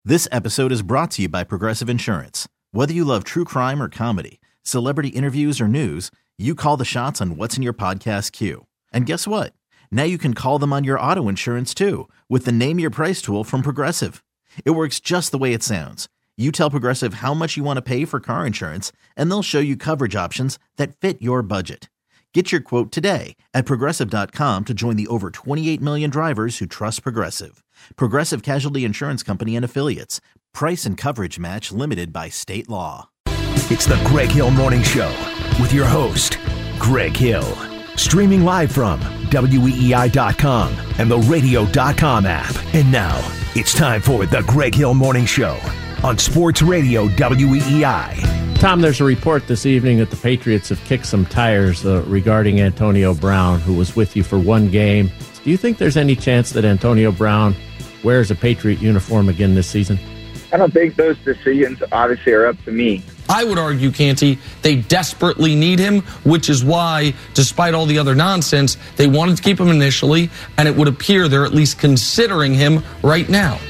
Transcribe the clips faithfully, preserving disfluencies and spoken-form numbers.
This episode is brought to you by Progressive Insurance. Whether you love true crime or comedy, celebrity interviews or news, you call the shots on what's in your podcast queue. And guess what? Now you can call them on your auto insurance too with the Name Your Price tool from Progressive. It works just the way it sounds. You tell Progressive how much you want to pay for car insurance, and they'll show you coverage options that fit your budget. Get your quote today at Progressive dot com to join the over twenty-eight million drivers who trust Progressive. Progressive Casualty Insurance Company and Affiliates. Price and coverage match limited by state law. It's the Greg Hill Morning Show with your host, Greg Hill. Streaming live from W E E I dot com and the radio dot com app. And now it's time for the Greg Hill Morning Show on Sports Radio W E E I. Tom, there's a report this evening that the Patriots have kicked some tires uh, regarding Antonio Brown, who was with you for one game. Do you think there's any chance that Antonio Brown wears a Patriot uniform again this season? I don't think those decisions obviously are up to me. I would argue, Canty, they desperately need him, which is why, despite all the other nonsense, they wanted to keep him initially, and it would appear they're at least considering him right now.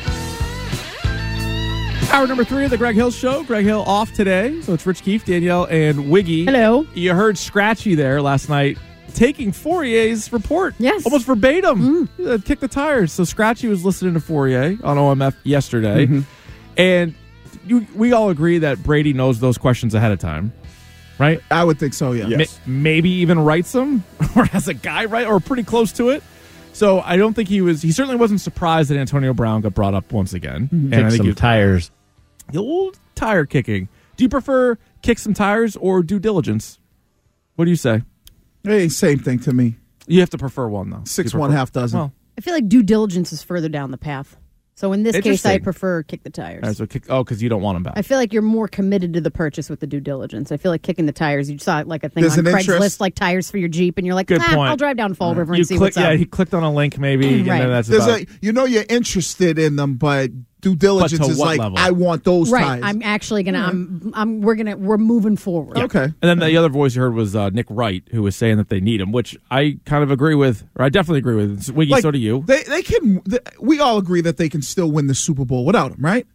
Hour number three of the Greg Hill Show. Greg Hill off today, so it's Rich Keefe, Danielle, and Wiggy. Hello. You heard Scratchy there last night taking Fourier's report. Yes. Almost verbatim. Mm. Uh, kick the tires. So Scratchy was listening to Fourier on O M F yesterday, Mm-hmm. and you, we all agree that Brady knows those questions ahead of time, right? I would think so, yeah. Yes. Ma- maybe even writes them, or has a guy write, or pretty close to it. So I don't think he was, he certainly wasn't surprised that Antonio Brown got brought up once again. Mm-hmm. And I Kick think some he, tires. The old tire kicking. Do you prefer kick some tires or due diligence? What do you say? Hey, same thing to me. You have to prefer one, though. Six, one, half dozen. Well, I feel like due diligence is further down the path. So in this case, Interesting. I prefer kick the tires. all right, so kick, oh, because you don't want them back. I feel like you're more committed to the purchase with the due diligence. I feel like kicking the tires. You saw like a thing There's on an Craigslist, interest. like tires for your Jeep, and you're like, Good ah, point. I'll drive down Fall River you and see click, what's up. Yeah, he clicked on a link maybe, Right. and then that's There's about a, you know you're interested in them, but due diligence But to is what like, level? I want those Right, tires. I'm actually gonna. I'm. I'm. We're gonna. We're moving forward. Okay. And then the other voice you heard was uh, Nick Wright, who was saying that they need him, which I kind of agree with, or I definitely agree with. Wiggy, Like, so do you. They they can. They, we all agree that they can still win the Super Bowl without him, right?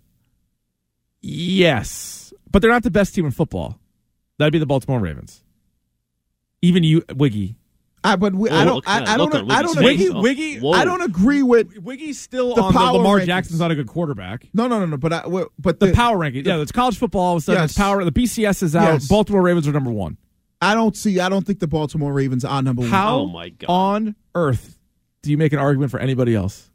Yes, but they're not the best team in football. That'd be the Baltimore Ravens. Even you, Wiggy. I but we, I Whoa, don't. look I, at- I look don't. at I don't. Wiggy's Agree, face. Wiggy, Whoa. I don't agree with. Wiggy's still The on the power Lamar rankings. Jackson's not a good quarterback. No, no, no, no. But I. But The, the, power ranking, yeah, it's college football. All of a sudden, Yes. it's power. The B C S is out. Yes. Baltimore Ravens are number one. I don't see. I don't think the Baltimore Ravens are number one. How Oh, my God. on earth do you make an argument for anybody else?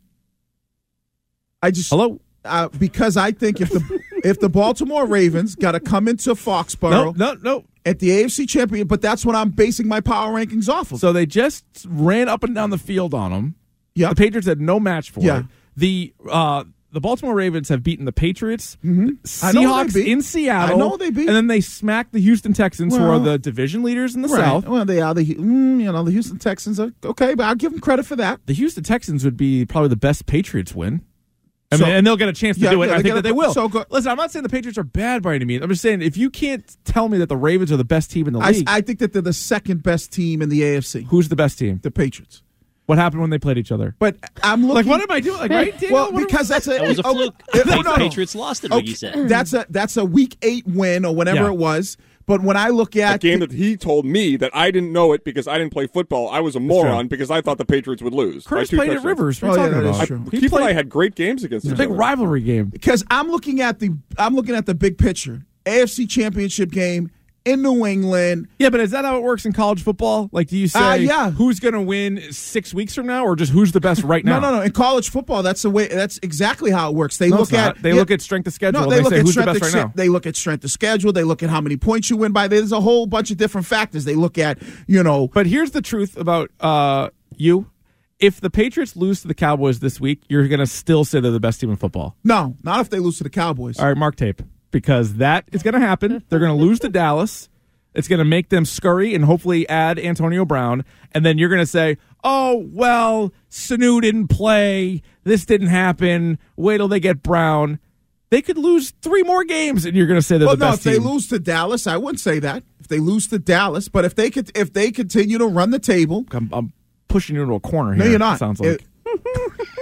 I just. Hello? Uh, because I think if the if the Baltimore Ravens got to come into No, Foxborough no, no. at the A F C champion, but that's what I'm basing my power rankings off of. So they just ran up and down the field on them. yeah, The Patriots had no match for Yeah. it. The uh, the Baltimore Ravens have beaten the Patriots, Mm-hmm. I know Seahawks they beat. in Seattle. I know they beat. And then they smacked the Houston Texans, who are Well, the division leaders in the right. South. Well, they are the mm, you know the Houston Texans are okay, but I'll give them credit for that. The Houston Texans would be probably the best Patriots win. I So- mean, and they'll get a chance to Yeah, do it. yeah, and I they think gotta that they put- will. so go- Listen, I'm not saying the Patriots are bad by any means. I'm just saying if you can't tell me that the Ravens are the best team in the I, league, I think that they're the second best team in the A F C. who's the best team? The Patriots. What happened when they played each other? But I'm looking. Like, what am I doing? Like, right? Daniel? Well, What am- because that's a That was a oh, fluke. no, The no, no. Patriots lost it, Wiggy Okay, said. That's a that's a week eight win or whatever Yeah. it was. But when I look A at game that he told me that I didn't know it because I didn't play football. I was a moron because I thought the Patriots would lose. by Curtis two played at touchdowns. Rivers. What Oh, are you yeah, talking that is about? true. He Keith played, and I had great games against it's a each big other. rivalry game. because I'm looking at the I'm looking at the big picture. A F C Championship game in New England. Yeah, but is that how it works in college football? Like, do you say Uh, yeah. who's going to win six weeks from now, or just who's the best right now? No, no, no. In college football, that's the way. That's exactly how it works. They No, look it's not. at They yeah, look at strength of schedule. No, and they, they look say at who's the strength best of, right now. They look at strength of schedule. They look at how many points you win by. There's a whole bunch of different factors. They look at, you know. But here's the truth about uh, you. If the Patriots lose to the Cowboys this week, you're going to still say they're the best team in football. No, not if they lose to the Cowboys. All right, mark tape. Because that is going to happen. They're going to lose to Dallas. It's going to make them scurry and hopefully add Antonio Brown. And then you're going to say, oh, well, Sanu didn't play. This didn't happen. Wait till they get Brown. They could lose three more games, and you're going to say they're well, the no, best if team. they lose to Dallas, I wouldn't say that. If they lose to Dallas, but if they could, if they continue to run the table, I'm, I'm pushing you into a corner no, here. you're not. It sounds like. It-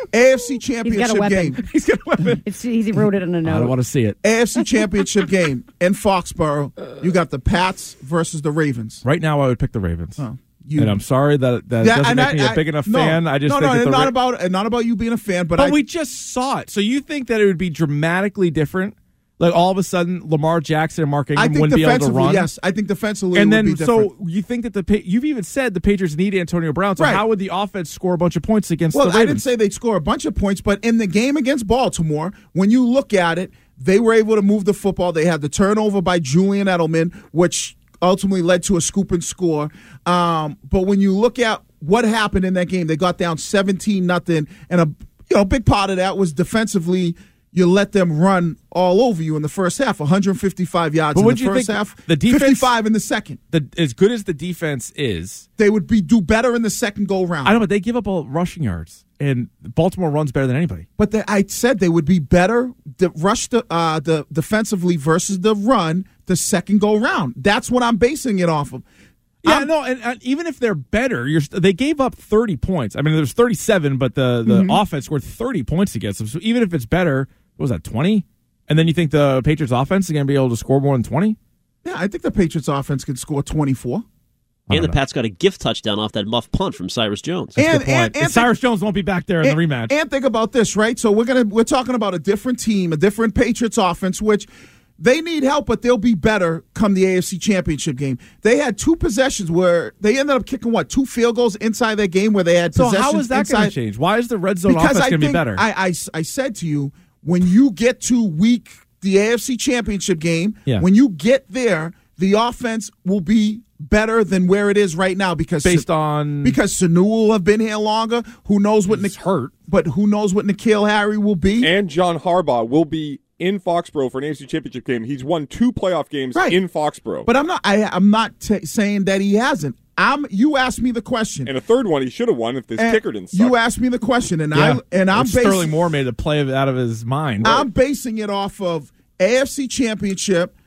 A F C He's got Championship a weapon. game. He's got a weapon. It's, he wrote it on a note. I don't want to see it. A F C Championship game in Foxborough. You got the Pats versus the Ravens. Right now, I would pick the Ravens. Oh, you, and I'm sorry that that Yeah, doesn't and make I- me a I- big enough no, fan. I just no, think no, that the not Ra- about and not about you being a fan, but, But I, we just saw it. So you think that it would be dramatically different? Like all of a sudden, Lamar Jackson and Mark I Ingram think wouldn't be able to defensively, run. yes, I think defensively And it then, would be different. so you think that the Pa- you've even said the Patriots need Antonio Brown. So Right. how would the offense score a bunch of points against Well, the Ravens? I didn't say they'd score a bunch of points, but in the game against Baltimore, when you look at it, they were able to move the football. They had the turnover by Julian Edelman, which ultimately led to a scoop and score. Um, but when you look at what happened in that game, they got down seventeen nothing, and a you know big part of that was defensively. You let them run all over you in the first half, one hundred fifty-five yards But in wouldn't the you first think half, the defense- fifty-five in the second. The, as good as the defense is, They would be do better in the second go round. I don't know, but they give up all rushing yards, and Baltimore runs better than anybody. But the, I said they would be better the rush the uh, the defensively versus the run the second go round. That's what I'm basing it off of. Yeah, I'm- no, and, and even if they're better, you're st- they gave up thirty points. I mean, there's thirty-seven, but the, the Mm-hmm. offense scored thirty points against them. So even if it's better, what was that, twenty? And then you think the Patriots offense is going to be able to score more than twenty? Yeah, I think the Patriots offense could score twenty-four. And the Pats got a gift touchdown off that muff punt from Cyrus Jones. And, Good point. and, And and Cyrus Jones won't be back there in and, the rematch. And think about this, right? So we're gonna we're talking about a different team, a different Patriots offense, which they need help, but they'll be better come the A F C Championship game. They had two possessions where they ended up kicking what two field goals inside that game where they had so possessions. how is that going inside- to change? Why is the red zone Because offense I going to be think better? I, I I said to you when you get to week the A F C Championship game, Yeah. when you get there, the offense will be better than where it is right now because Based on because Sanu will have been here longer. Who knows what he's Nik- hurt. but who knows what N'Keal Harry will be? And John Harbaugh will be in Foxborough for an A F C Championship game. He's won two playoff games Right. in Foxborough. But I'm not. I, I'm not t- saying that he hasn't. I'm. You asked me the question. and a third one he should have won if this and kicker didn't suck. You asked me the question, and Yeah. I and I'm And Sterling basing, Moore made a play of- out of his mind. I'm basing it off of A F C Championship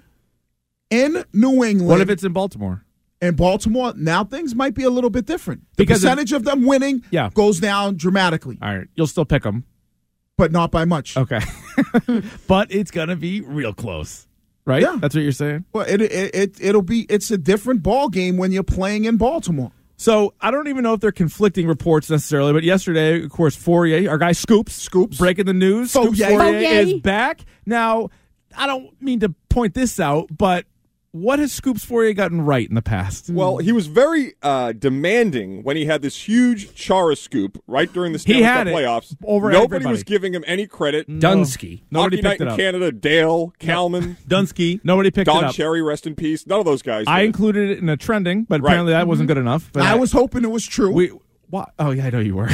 in New England. What if it's in Baltimore? in Baltimore? Now things might be a little bit different. The Because if- percentage of them winning Yeah. goes down dramatically, All right, you'll still pick them. but not by much. Okay. But it's going to be real close, right? Yeah. That's what you're saying? Well, it, it it it'll be it's a different ball game when you're playing in Baltimore. So I don't even know if they're conflicting reports necessarily, but yesterday, of course, Fourier, our guy Scoops, Scoops. breaking the news. Fourier. Scoops Fourier Fourier. is back. Now, I don't mean to point this out, but what has Scoops Fourier gotten right in the past? Well, he was very uh, demanding when he had this huge Chara scoop right during the Stanley had Cup it playoffs. over Nobody everybody. was giving him any credit. Dunsky. Nobody Hockey Night picked it in up. Canada, Dale, Kalman, Dunsky. Nobody picked it Don up. Cherry, rest in peace. None of those guys. I did. included it in a trending, but Right. apparently that wasn't good enough. But I was hoping it was true. We, what? Oh, yeah, I know you were.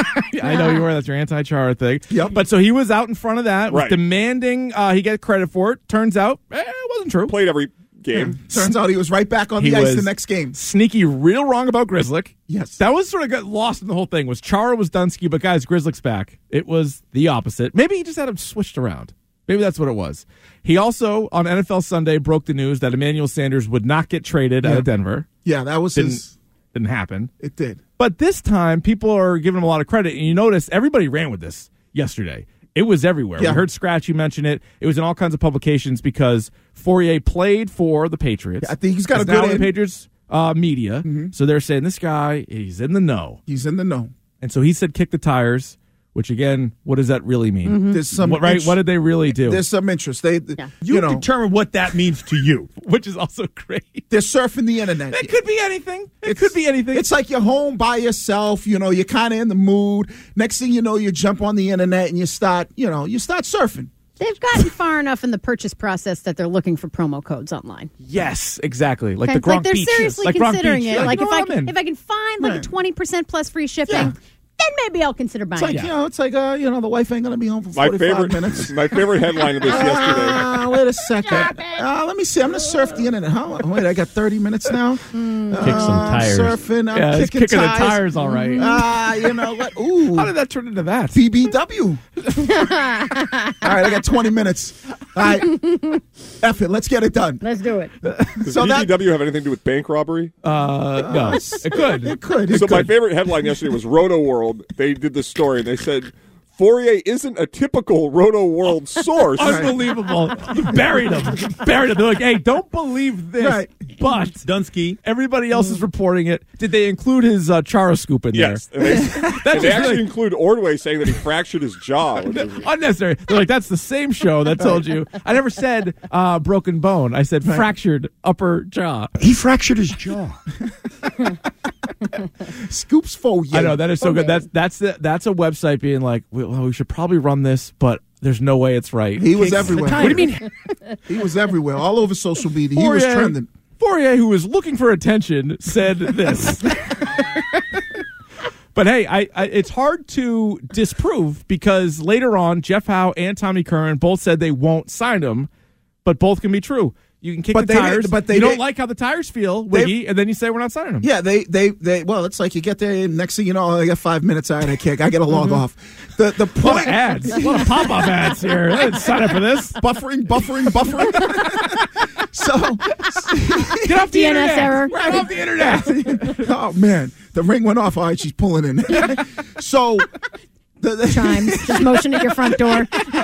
I know you were. That's your anti-Chara thing. Yep. But so he was out in front of that, was Right. demanding uh, he get credit for it. Turns out, eh, it wasn't true. played every game. Turns out he was right back on He the ice was- the next game. Sneaky, real wrong about Grizzlick. Yes. That was sort of got lost in the whole thing. Was Chara was Dunsky, but guys, Grizzlick's back. It was the opposite. Maybe he just had him switched around. Maybe that's what it was. He also, on N F L Sunday, broke the news that Emmanuel Sanders would not get traded out Yeah. of Denver. Yeah, that was Didn't, his. didn't happen. It did. But this time, people are giving him a lot of credit. And you notice everybody ran with this yesterday. It was everywhere. Yeah. We heard Scratchy mention it. It was in all kinds of publications because Fourier played for the Patriots. I think he's got He's a good now in the in. Patriots uh, media. So they're saying this guy, he's in the know. He's in the know. And so he said kick the tires, which again, what does that really mean? There's some What, right? int- What did they really do? There's some interest. They, Yeah. you, You know, determine what that means to you. which is also great. they're surfing the internet. It could be anything. It could be anything. It's like you're home by yourself. You know, you're kind of in the mood. Next thing you know, you jump on the internet and you start, you know, you start surfing. They've gotten far enough in the purchase process that they're looking for promo codes online. yes, exactly. Like Okay? the Gronk like they're Beach. seriously like Gronk considering Beach. it. Yeah, Like you if know I what I'm can, in. if I can find like Right. a twenty percent plus free shipping, Yeah. then maybe I'll consider buying It's like, it. you know, it's like, uh, you know, the wife ain't going to be home for My forty-five favorite, minutes. my favorite headline of this yesterday. Ah, wait a second. Uh, let me see. I'm going to surf the internet. Huh? Wait, I got thirty minutes now. Kick some Uh, I'm tires. surfing. I'm yeah, it's kicking, kicking tires. the tires all right. Ah, you know what? Ooh. How did that turn into that? B B W. All right, I got twenty minutes. All right. F it. Let's get it done. Let's do it. Does So B that- B W have anything to do with bank robbery? Uh, no, it could. It could. It So could. my favorite headline yesterday was Roto World. They did this story and they said Fourier isn't a typical Roto World source. Unbelievable. You buried him. You buried him. They're like, hey, don't believe this. Right. But Dunsky. Everybody else is reporting it. Did they include his uh, Chara scoop in yes, there? Yes. And they, and they actually really... include Ordway saying that he fractured his jaw. Unnecessary. They're like, that's the same show that told you. I never said uh, broken bone. I said right. fractured upper jaw. He fractured his jaw. Scoops Fourier. I know, that is so okay. good. That's that's the, that's a website being like, well, we should probably run this, but there's no way it's right. He was everywhere. What do you mean? He was everywhere, all over social media. Fourier, he was trending. Fourier, who was looking for attention, said this. But hey, I, I, it's hard to disprove because later on, Jeff Howe and Tommy Curran both said they won't sign him, but both can be true. You can kick but the they tires, did, but they you don't did. like how the tires feel, Wiggy, and then you say we're not signing them. Yeah, they, they, they. Well, it's like you get there, next thing you know, I got five minutes out, I kick, I got to log off. The the point. A lot of ads, a lot of pop up ads here. I didn't sign up for this. Buffering, buffering, buffering. So get off the D N S internet. error. Get off the internet. Oh man, the ring went off. All right, she's pulling in. So. The, the chimes, just motion at your front door.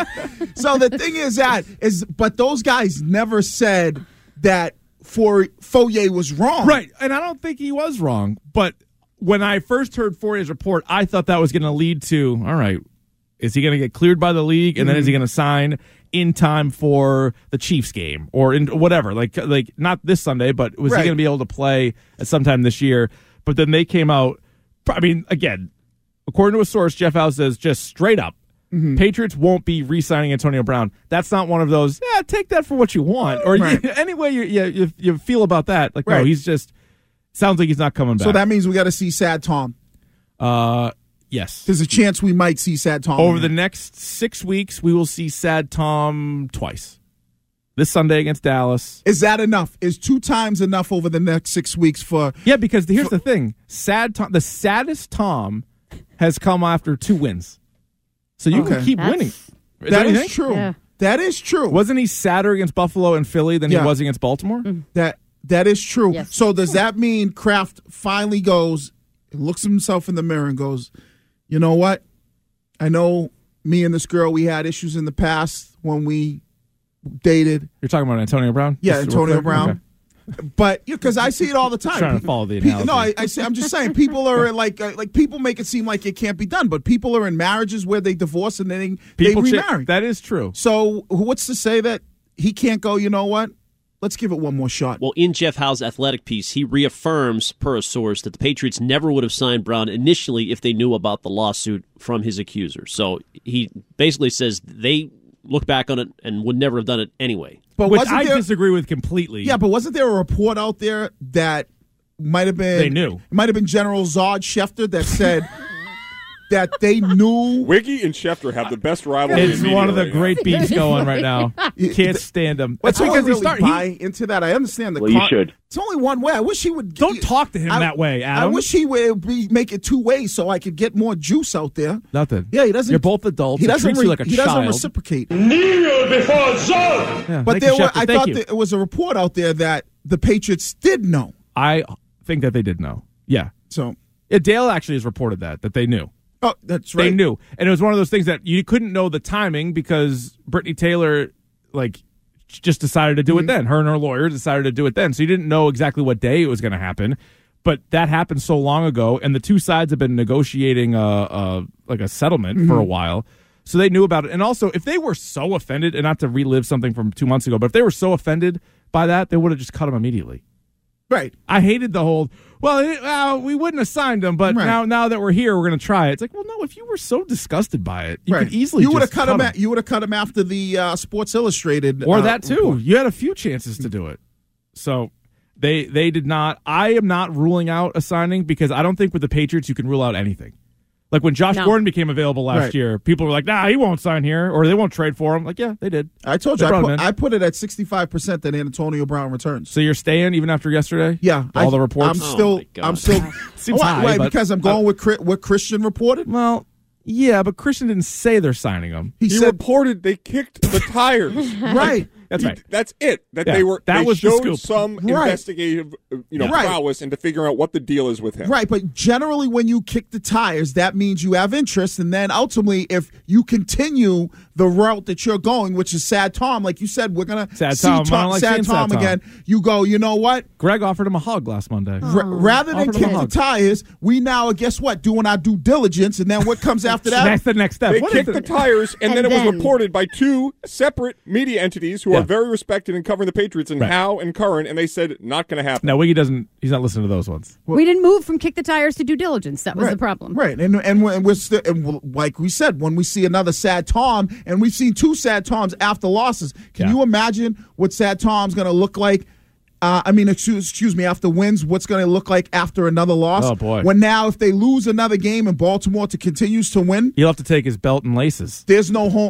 So the thing is that is, but those guys never said that for Fourier was wrong, right? And I don't think he was wrong. But when I first heard Fourier's report, I thought that was going to lead to, all right, is he going to get cleared by the league, and mm-hmm. then is he going to sign in time for the Chiefs game or in whatever? Like, like not this Sunday, but was right. he going to be able to play at sometime this year? But then they came out. I mean, again. According to a source, Jeff Howe says just straight up, mm-hmm. Patriots won't be re-signing Antonio Brown. That's not one of those, yeah, take that for what you want. Or right. you, any way you, you, you feel about that. Like, right. no, he's just, sounds like he's not coming back. So that means we got to see Sad Tom. Uh, yes. There's a chance we might see Sad Tom. Over the next six weeks, we will see Sad Tom twice. This Sunday against Dallas. Is that enough? Is two times enough over the next six weeks for... Yeah, because here's for, the thing. Sad Tom, the saddest Tom... has come after two wins. So you okay. can keep That's, winning. Is that that is true. Yeah. That is true. Wasn't he sadder against Buffalo and Philly than yeah. he was against Baltimore? Mm. That That is true. Yes. So does that mean Kraft finally goes, looks himself in the mirror and goes, you know what? I know me and this girl, we had issues in the past when we dated. You're talking about Antonio Brown? Yeah, Antonio Brown. Okay. But because I see it all the time. I'm trying to follow the analogy. No, I, I say, I'm just saying people are like uh, like people make it seem like it can't be done, but people are in marriages where they divorce and then they, they remarry. Ch- that is true. So what's to say that he can't go, you know what? Let's give it one more shot. Well, in Jeff Howe's athletic piece, he reaffirms, per a source, that the Patriots never would have signed Brown initially if they knew about the lawsuit from his accuser. So he basically says they look back on it and would never have done it anyway. But Which I there, disagree with completely. Yeah, but wasn't there a report out there that might have been... They knew. It might have been General Zod Schefter that said that they knew... Wiggy and Schefter have the best rivalry. It's one of the right great beats going right now. Can't stand him. That's because really he start, buy he, into that. I understand the... Well, con- you should. It's only one way. I wish he would... Don't talk to him I, that way, Adam. I wish he would be, make it two ways so I could get more juice out there. Nothing. Yeah, he doesn't... You're both adults. He doesn't, treats re- you like a he child. doesn't reciprocate. Kneel before Zod! Yeah, but there you, were, I thank thought you. there was a report out there that the Patriots did know. I think that they did know. Yeah. So... Yeah, Dale actually has reported that, that they knew. Oh, that's right. They knew. And it was one of those things that you couldn't know the timing because Brittany Taylor, like, just decided to do mm-hmm. it then. Her and her lawyer decided to do it then. So you didn't know exactly what day it was going to happen. But that happened so long ago, and the two sides have been negotiating a, a like a settlement mm-hmm. for a while. So they knew about it. And also, if they were so offended, and not to relive something from two months ago, but if they were so offended by that, they would have just cut him immediately. Right. I hated the whole, well, it, uh, we wouldn't have signed him, but right. now now that we're here, we're going to try it. It's like, well, no, if you were so disgusted by it, you right. could easily you would have just cut, cut him. him. At, you would have cut him after the uh, Sports Illustrated. Or uh, that, too. report. You had a few chances to do it. So they they did not. I am not ruling out a signing because I don't think with the Patriots you can rule out anything. Like when Josh no. Gordon became available last right. year, people were like, nah, he won't sign here, or they won't trade for him. Like, yeah, they did. I told you, I put, I put it at sixty-five percent that Antonio Brown returns. So you're staying even after yesterday? Yeah. All I, the reports? I'm still, oh I'm still, Seems why, high, why, but, because I'm going uh, with what Christian reported? Well, yeah, but Christian didn't say they're signing him. He, he said, reported they kicked the tires. Right. That's He- right. That's it. That Yeah, they were. that they was the showed scoop. some Right. investigative, uh, you know, Yeah. Right. prowess into figuring out what the deal is with him. Right, but generally when you kick the tires, that means you have interest, and then ultimately, if you continue the route that you're going, which is Sad Tom, like you said, we're gonna Sad see Tom. I don't like Sad seeing Sad Tom Tom. again. You go, you know what? Greg offered him a hug last Monday. R- rather than Offered him a kick the hug. tires, we now, guess what? Doing our due diligence, and then what comes after that? That's the next step. They What kicked is the it? tires, and, And then it then- was reported by two separate media entities who Yeah. are very respected in covering the Patriots, and Right. Howe and Curran, and they said not going to happen. No, Wiggy doesn't. He's not listening to those ones. We didn't move from kick the tires to due diligence. That was Right. the problem. Right, and and we're, and we're still, and we'll- like we said, when we see another Sad Tom, and we've seen two Sad Toms after losses, can Yeah. you imagine what Sad Tom's going to look like? Uh, I mean, excuse, excuse me, after wins, what's going to look like after another loss? Oh, boy. When now, if they lose another game and Baltimore to continues to win, He'll have to take his belt and laces. there's no home.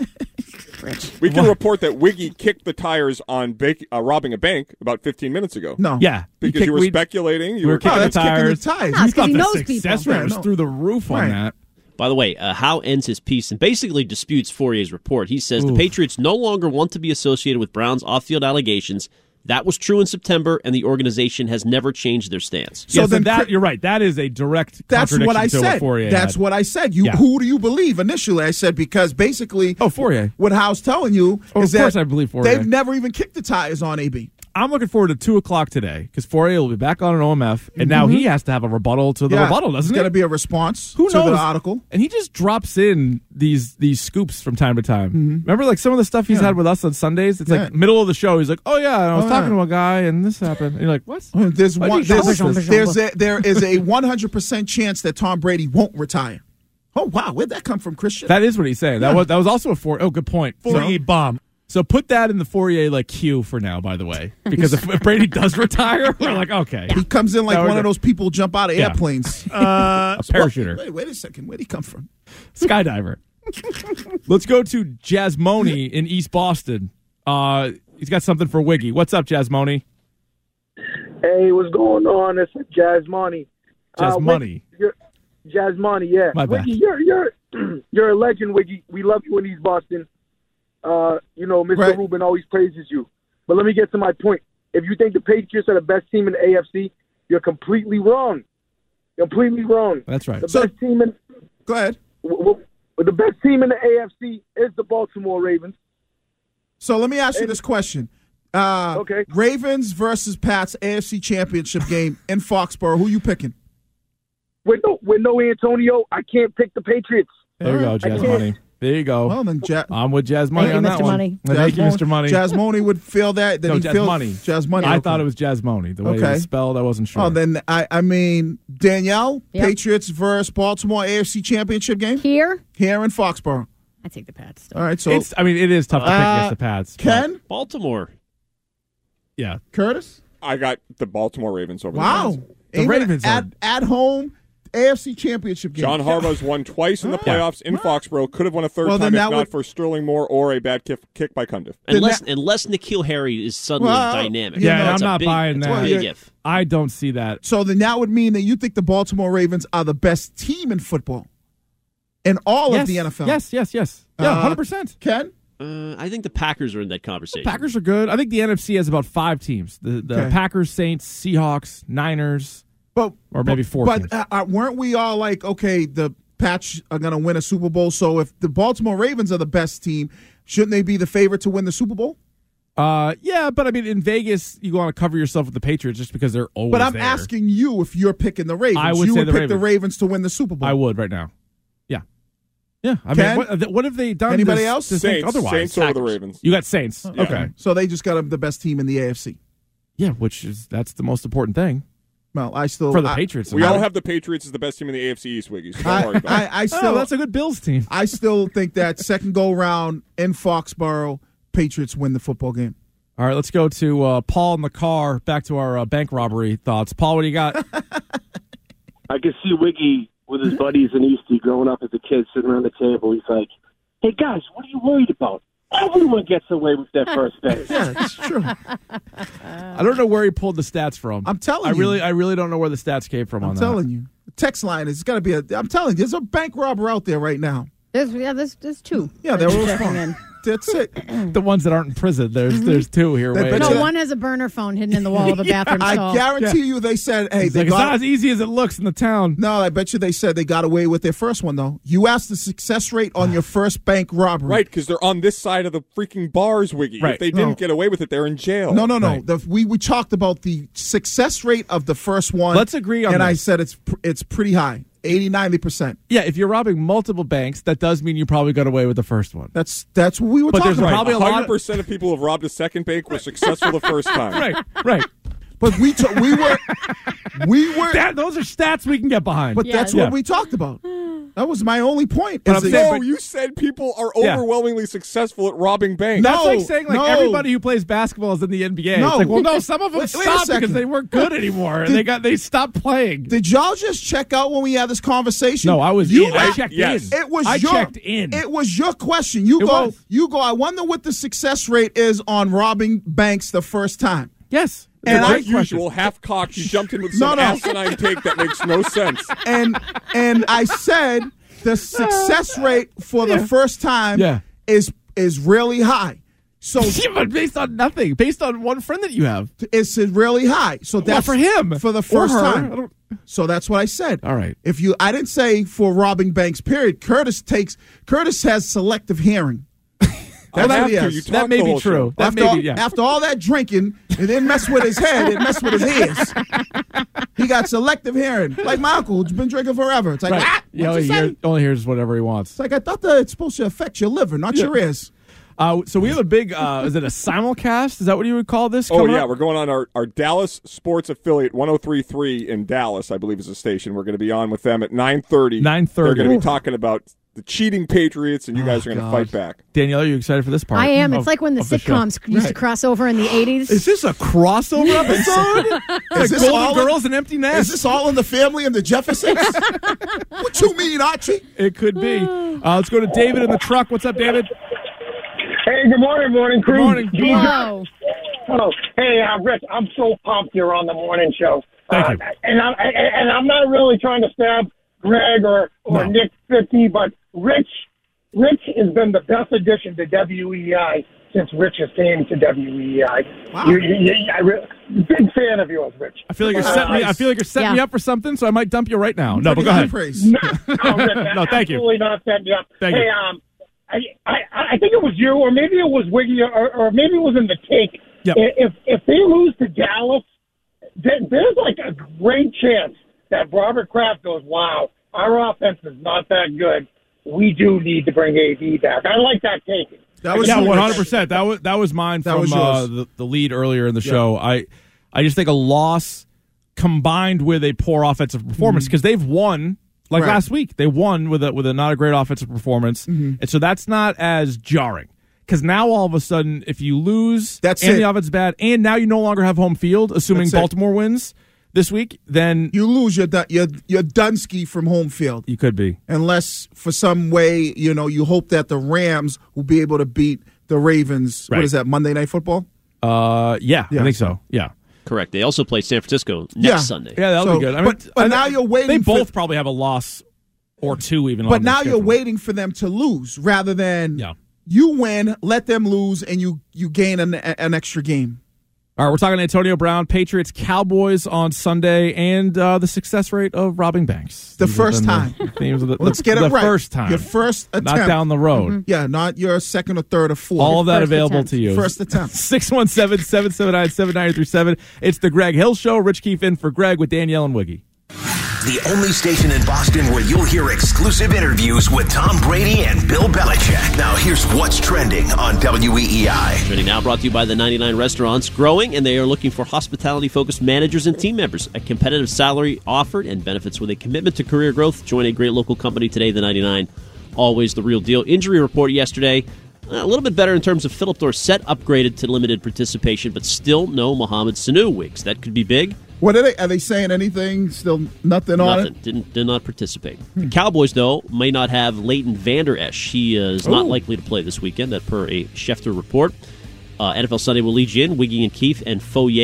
We can report that Wiggy kicked the tires on bank, uh, robbing a bank about fifteen minutes ago. No, Yeah, because kick- you were we- speculating. You we were were kicking Oh, the that's kicking the tires. tires. No, He thought he the knows success people. rate was Yeah, no. through the roof on Right. that. By the way, uh, Howe ends his piece and basically disputes Fourier's report. He says the Ooh. Patriots no longer want to be associated with Brown's off-field allegations. That was true in September, and the organization has never changed their stance. So So then then that cri- you're right. That is a direct That's contradiction what I to said. Fourier That's had. what I said. You, Yeah. who do you believe? Initially, I said because basically, Oh, Fourier. what Howe's telling you Oh, is of course that I believe Fourier. they've never even kicked the tires on A B. I'm looking forward to two o'clock today because Fourier will be back on an O M F, and now he has to have a rebuttal to the rebuttal, doesn't It's got to it? be a response Who to knows? the article. And he just drops in these these scoops from time to time. Remember, like some of the stuff he's Mm-hmm. Yeah. had with us on Sundays. It's Yeah. like middle of the show. He's like, "Oh yeah, I was Oh, talking yeah. to a guy, and this happened." And you're like, "What?" Oh, There's Why do one. you show There's, us this? there's a there is a one hundred percent chance that Tom Brady won't retire. Oh wow, where'd that come from, Christian? That is what he's saying. That Yeah. was that was also a four. Oh, good point. Fourier bomb. So put that in the Fourier like queue for now. By the way, because if, if Brady does retire, we're like, okay, he comes in like Now we're one of good. those people who jump out of Yeah. airplanes. uh, a parachuter, Wait, wait a second. Where'd he come from? skydiver. Let's go to Jasmoni in East Boston. Uh, he's got something for Wiggy. What's up, Jasmoni? Hey, what's going on? It's Jazz Money. Jazz Uh, Money. Wiggy, you're- Jazz Money, yeah. My bad. Wiggy, you're you're you're a legend, Wiggy. We love you in East Boston. Uh, you know, Mister Right. Rubin always praises you. But let me get to my point. If you think the Patriots are the best team in the A F C, you're completely wrong. Completely wrong. That's right. The So- best team in Go ahead. w- w- the best team in the A F C is the Baltimore Ravens. So let me ask you this question. Uh, Okay. Ravens versus Pats A F C Championship game in Foxborough. Who you picking? With no with no Antonio, I can't pick the Patriots. There you go, I Jazz can't- Money. There you go. Well, then Ja- I'm with Jazz Money Thank you, on that Mister one. Money. Thank you, Mister Money. Jasmoni would feel that. that No, he'd Jazz feel, Money. Jazz Money. I okay. thought it was Jazz Money. The way it Okay. was spelled, I wasn't sure. Oh, then I, I mean Danielle, Yep. Patriots versus Baltimore A F C Championship game Here, here in Foxborough. I take the Pats. Still. All right, so it's. I mean, it is tough to pick Uh, against the Pats. but- Ken, Baltimore. yeah. Curtis. I got the Baltimore Ravens over the Wow, Pats. The Even Ravens at are- at home A F C Championship game. John Harbaugh's won twice in the Yeah. playoffs in Foxborough. Could have won a third Well, then time if that not would- for Sterling Moore or a bad kick, kick by Cundiff. Unless, unless Nikhil Harry is suddenly Well, dynamic. you Yeah, know, and That's I'm a not big- buying that's that. a big Yeah. if. I don't see that. So then that would mean that you think the Baltimore Ravens are the best team in football in all yes, of the N F L. Yes, yes, yes. Yeah, Uh, one hundred percent. Ken. Uh, I think the Packers are in that conversation. Packers are good. I think the N F C has about five teams: the, the Okay. Packers, Saints, Seahawks, Niners. But Or maybe but- four But teams. uh, uh, weren't we all like, okay, the Pats are going to win a Super Bowl? So if the Baltimore Ravens are the best team, shouldn't they be the favorite to win the Super Bowl? Uh, yeah, but I mean, in Vegas, you want to cover yourself with the Patriots just because they're always But I'm there. asking you if you're picking the Ravens. I would you say would the pick the Ravens. Ravens to win the Super Bowl. I would right now. Yeah, yeah. I Ken? mean, what, what have they done? Anybody to, else? to think Saints, otherwise? Saints over the Packers. Ravens. You got Saints. Yeah. Okay. So they just got the best team in the A F C. Yeah, which is that's the most important thing Well, I still for the I, Patriots. We I- all have the Patriots as the best team in the A F C East, Wiggy. So don't I, worry about it. I, I still Oh, that's a good Bills team. I still think that second go round in Foxborough, Patriots win the football game. All right, let's go to uh, Paul in the car. Back to our uh, bank robbery thoughts. Paul, what do you got? I could see Wiggy with his buddies in Eastie growing up as a kid, sitting around the table. He's like, "Hey guys, what are you worried about? Everyone gets away with that first base." Yeah, it's true. I don't know where he pulled the stats from. I'm telling I you. really, I really don't know where the stats came from I'm on telling that. you. The text line is got to be a. I'm telling you, there's a bank robber out there right now. There's, yeah, there's, there's two. Yeah, they were checking responding. in. That's it. The ones that aren't in prison. There's Mm-hmm. there's two here. They Wait. bet No, you that- one has a burner phone hidden in the wall of a bathroom I stall. guarantee you they said, hey, It's, they like, it's got not as easy as it looks in the town. No, I bet you they said they got away with their first one, though. You asked the success rate on your first bank robbery. Right, because they're on this side of the freaking bars, Wiggy. Right. If they didn't No. get away with it, they're in jail. No, no, no. Right. The, we we talked about the success rate of the first one. Let's agree on And I this. said it's pr- it's pretty high, eighty, ninety percent. Yeah, if you're robbing multiple banks, that does mean you probably got away with the first one. That's that's what we were But talking there's about. probably a one lot hundred of- percent of people who have robbed a second bank were successful the first time. Right, right. But we t- we were we were. That, those are stats we can get behind. But Yeah. that's Yeah. what we talked about. That was my only point. But is I'm that- saying- No, but- you said people are Yeah. overwhelmingly successful at robbing banks. That's No, like saying like no. everybody who plays basketball is in the N B A. No. It's like, well, no, some of them Wait- wait a stopped second. because they weren't good anymore, and Did- they got they stopped playing. Did y'all just check out when we had this conversation? No, I was You in. I a- checked yes. in. It was I your, checked in. It was your question. You It go. was. You go. I wonder what the success rate is on robbing banks the first time. Yes. And It's a I- great question. Usual, half cocked. You jumped in with No, some no. asinine take that makes no sense. And and I said the success rate for the first time Yeah. is is really high. So Yeah, but based on nothing, based on one friend that you have. it's really high. So that's for him. for the Or first her. I time. don't- So that's what I said. All right. If you, I didn't say for robbing banks. Period. Curtis takes. Curtis has selective hearing. I That's have what he to. has. You talk That may the be whole true. show. That after, may all, be, yeah. after all that drinking, it didn't mess with his head. It messed with his ears. He got selective hearing, like my uncle, who's been drinking forever. It's like, Right. ah, Yeah, what'd only, you say? hear, only hears whatever he wants. It's like I thought that it's supposed to affect your liver, not Yeah. your ears. Uh, so we have a big, uh, is it a simulcast? Is that what you would call this? Oh, coming yeah. up? We're going on our, our Dallas sports affiliate, one oh three point three in Dallas, I believe is the station. We're going to be on with them at nine thirty. nine They're thirty. going to be talking about the cheating Patriots, and you guys are going to God. fight back. Danielle, are you excited for this part? I am. It's of- like when the of show? sitcoms used to cross over in the eighties. Is this a crossover episode? It's like this Golden all- Girls and Empty Nest. Is this all in the family and the Jeffersons? What you mean, Archie? It could be. Uh, let's go to David in the truck. What's up, David? Hey, good morning, morning crew. Good morning. Good morning. Whoa. Oh, hey, uh, Rich, I'm so pumped you're on the morning show. Thank uh, you. And I'm and I'm not really trying to stab Greg or or No. Nick fifty, but Rich, Rich has been the best addition to W E I since Rich has came to W E I. Wow. You, you, you, I re- big fan of yours, Rich. I feel like you're Uh, setting me. I feel like you're setting me Yeah. up for something, so I might dump you right now. No, but Pretty go high ahead. praise. No, no, Rich, No, thank you. absolutely not setting you up. Thank hey, you. um, I, I, I think it was you, or maybe it was Wiggy, or, or maybe it was in the take. Yep. If if they lose to Dallas, there, there's like a great chance that Robert Kraft goes, "Wow, our offense is not that good. We do need to bring A B back." I like that take. That was Yeah, you, one Rich. hundred percent. That was that was mine That from was uh, yours. the, the lead earlier in the show. I I just think a loss combined with a poor offensive performance because they've won like Mm-hmm. Right. last week. They won with a with a not a great offensive performance, Mm-hmm. and so that's not as jarring. Because now all of a sudden, if you lose That's and it. the offense is bad, and now you no longer have home field, assuming That's it. Baltimore wins this week, then You lose your Dun- your your Dunsky from home field, you could be. unless for some way you know you hope that the Rams will be able to beat the Ravens. Right. What is that, Monday Night Football? Uh, yeah, Yeah. I think so. Yeah. Correct. They also play San Francisco next Yeah. Sunday. Yeah, that'll So, be good. I but- mean, but I- now you're waiting They for- both probably have a loss or two, even. But on their now you're schedule. waiting for them to lose rather than Yeah. you win, let them lose, and you you gain an, an extra game. All right, we're talking Antonio Brown, Patriots, Cowboys on Sunday, and uh, the success rate of robbing banks. The These have first been time. The themes of the, Let's the- get it the right. first time. Your first attempt. Not down the road. Mm-hmm. Yeah, not your second or third or fourth. All of that First available attempt. to you. First attempt. six one seven, seven seven nine, seven nine three seven. It's the Greg Hill Show. Rich Keefe in for Greg with Danielle and Wiggy. The only station in Boston where you'll hear exclusive interviews with Tom Brady and Bill Belichick. Now here's what's trending on W E E I. Trending now brought to you by the ninety-nine Restaurants, growing, and they are looking for hospitality-focused managers and team members. A competitive salary offered and benefits with a commitment to career growth. Join a great local company today, the ninety-nine. Always the real deal. Injury report yesterday. A little bit better in terms of Philip Dorsett upgraded to limited participation, but still no Mohamed Sanu. Weeks. That could be big. What are they? Are they saying anything? Still nothing, on Nothing. it. Didn't did not participate. The Cowboys, though, may not have Leighton Vander Esch. He uh, is not Ooh. likely to play this weekend, that per a Schefter report. Uh, N F L Sunday will lead you in. Wiggy and Keefe and Foyer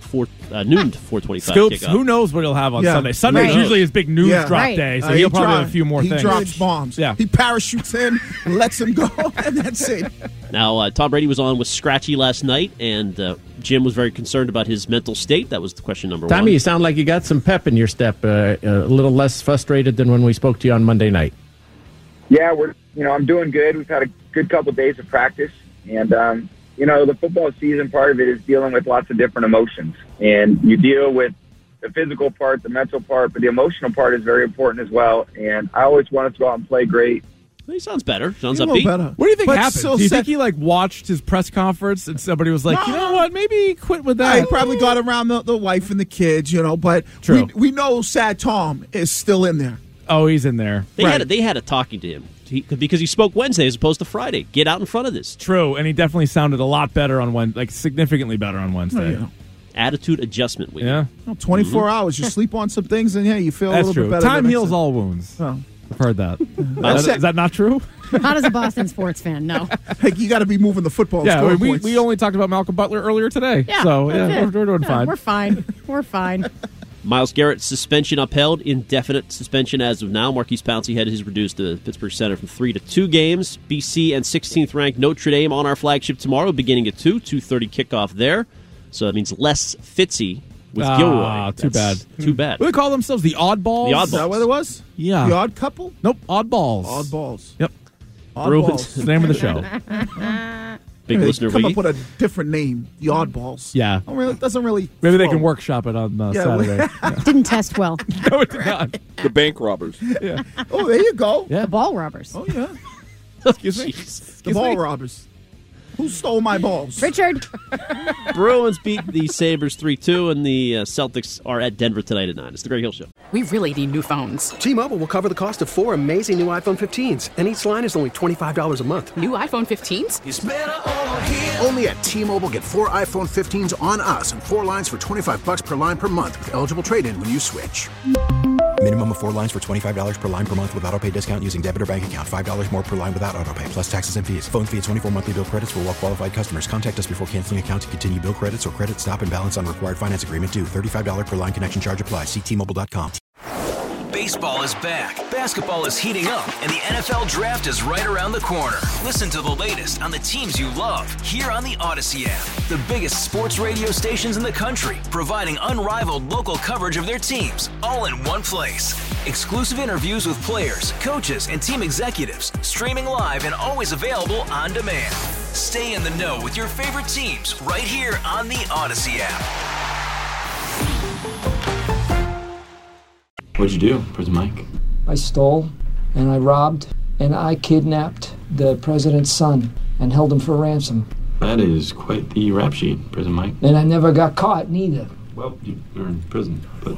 four, uh, noon to four twenty-five Scoops, kickoff. who knows what he'll have on Yeah. Sunday? Sunday's Right. usually his big news Yeah. drop Right. day, so Uh, he'll he probably dro- have a few more he things. drops bombs. Yeah. He parachutes in, lets him go, and that's it. Now, uh, Tom Brady was on with Scratchy last night, and uh, Jim was very concerned about his mental state. That was the question number Tommy, one. you sound like you got some pep in your step, uh, a little less frustrated than when we spoke to you on Monday night. Yeah, we're you know I'm doing good. We've had a good couple days of practice, and um, you know the football season part of it is dealing with lots of different emotions, and you deal with the physical part, the mental part, but the emotional part is very important as well. And I always wanted to go out and play great. He sounds better. Sounds He's a little upbeat. better. What do you think But happened? still Do you set- think he like watched his press conference and somebody was like, you know what, maybe quit with I that? probably got around the, the wife and the kids, you know, but True. we, we know Sad Tom is still in there. Oh, he's in there. They Right. had a, they had a talking to him he, because he spoke Wednesday as opposed to Friday. Get out in front of this. True, and he definitely sounded a lot better on Wednesday, like significantly better on Wednesday. Oh, yeah. Attitude adjustment week. Yeah, No, twenty-four hours. You sleep on some things, and yeah, you feel a that's little true. bit better. Time the next heals day. all wounds. Oh. I've heard that. That's That- it. Is that not true? Not as a Boston sports fan, no. Like, you got to be moving the football. Yeah, score we, points. we only talked about Malcolm Butler earlier today. Yeah, so yeah, that's it. we're, we're doing Yeah, fine. We're fine. We're fine. Myles Garrett suspension upheld, indefinite suspension as of now. Marquise Pouncey had his reduced to Pittsburgh Center from three to two games. B C and sixteenth ranked Notre Dame on our flagship tomorrow, beginning at two, two thirty kickoff there. So that means less Fitzy with Ah, Gilroy. too That's bad. Too bad. What do they call themselves? The Oddballs? The Is that what it was? Yeah. The Odd Couple? Nope, Oddballs. Oddballs. Yep. Bruins. It's the name of the show. Big Maybe listener, come Wiggy. up with a different name. The Oddballs. Yeah. Don't really, doesn't really. Maybe they flow. can workshop it on uh, Yeah, Saturday. Didn't test well. No, it did not. The bank robbers. Yeah. Oh, there you go. Yeah. The ball robbers. Oh yeah. Excuse me. The Excuse ball me? robbers. Who stole my balls? Richard. Bruins beat the Sabres three two, and the uh, Celtics are at Denver tonight at nine. It's the Greg Hill Show. We really need new phones. T-Mobile will cover the cost of four amazing new iPhone fifteens, and each line is only twenty-five dollars a month. New iPhone fifteens? Only at T-Mobile, get four iPhone fifteens on us and four lines for twenty-five bucks per line per month with eligible trade-in when you switch. Minimum of four lines for twenty-five dollars per line per month with autopay discount using debit or bank account. five dollars more per line without autopay, plus taxes and fees. Phone fee at twenty-four monthly bill credits for well-qualified customers. Contact us before canceling account to continue bill credits or credit stop and balance on required finance agreement due. thirty-five dollars per line connection charge applies. See T Mobile dot com. Baseball is back, basketball is heating up, and the N F L Draft is right around the corner. Listen to the latest on the teams you love here on the Odyssey app. The biggest sports radio stations in the country, providing unrivaled local coverage of their teams, all in one place. Exclusive interviews with players, coaches, and team executives, streaming live and always available on demand. Stay in the know with your favorite teams right here on the Odyssey app. What'd you do, Prison Mike? I stole, and I robbed, and I kidnapped the president's son and held him for ransom. That is quite the rap sheet, Prison Mike. And I never got caught, neither. Well, you were in prison, but...